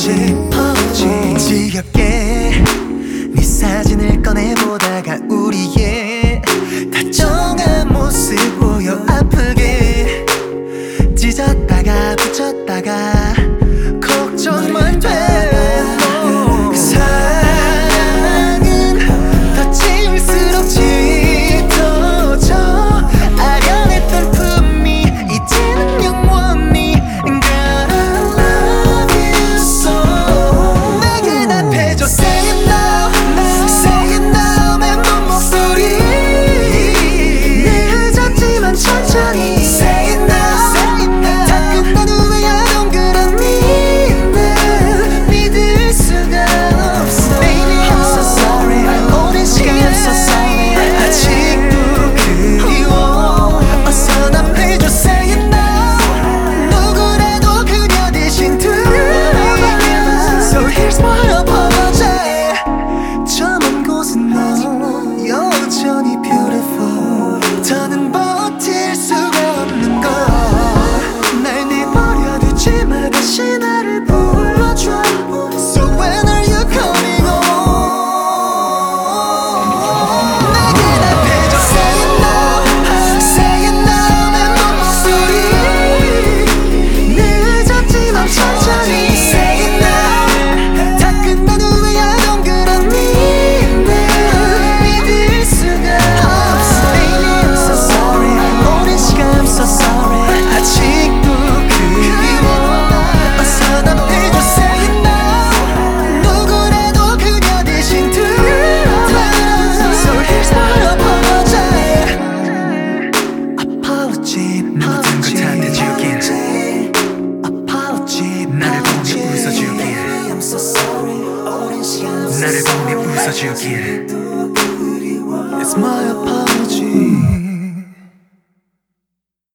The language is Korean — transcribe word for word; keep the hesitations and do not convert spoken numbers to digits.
싶었지. 지겹게 네 사진을 꺼내보다가 우리의 다정한 모습 보여 아프게 찢었다가 붙였다가 걱정만 돼. 더는 버틸 수가 없는 걸. 날 내버려두지 마. 다시 나를 불러줘. So when are you coming home? 내게 답해줘. Say it now, say it now. 내 목소리 늦었지만 천천히 Say it now. 다 끝난 후에 동그란 미래 믿을 수가 없어. 아직도 그리워. 어서 답해줘. Say it now. 누구라도 그녀 대신 들어봐. So here's my apology. Apology. 모든 걸 탓해주길. Apology. 나를 보며 웃어주길. I'm so sorry. 오랜 시간 나를 보며 웃어주길.